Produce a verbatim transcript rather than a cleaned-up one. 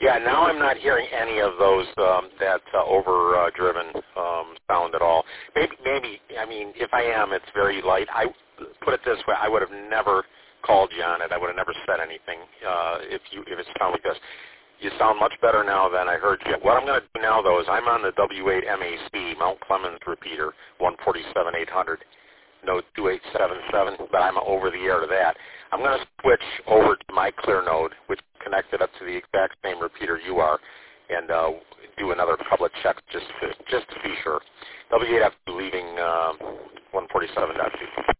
Yeah, now I'm not hearing any of those um, that uh, over-driven um, sound at all. Maybe, maybe, I mean, if I am, it's very light. I put it this way: I would have never called you on it. I would have never said anything uh, if you if it sounded like this. You sound much better now than I heard you. What I'm going to do now, though, is I'm on the W eight M A C Mount Clemens repeater, one forty-seven eight hundred. Node two eight seven seven, but I'm over the air to that. I'm going to switch over to my clear node, which is connected up to the exact same repeater you are, and uh, do another couple of checks just to, just to be sure. W eight F leaving uh, one forty-seven point two.